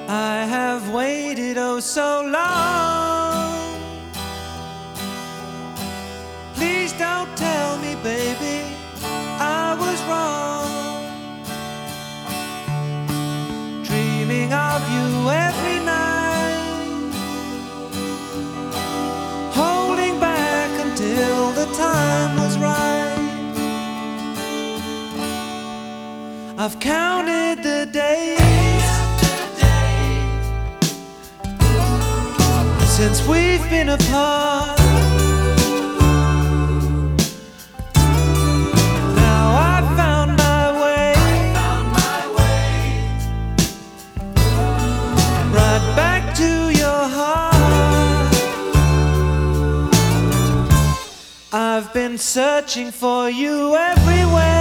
I have waited oh so long. Please don't tell me, baby, I was wrong. Dreaming of you every night, holding back until the time was right. I've counted the days since we've been apart. Now I found my way right back to your heart. I've been searching for you everywhere.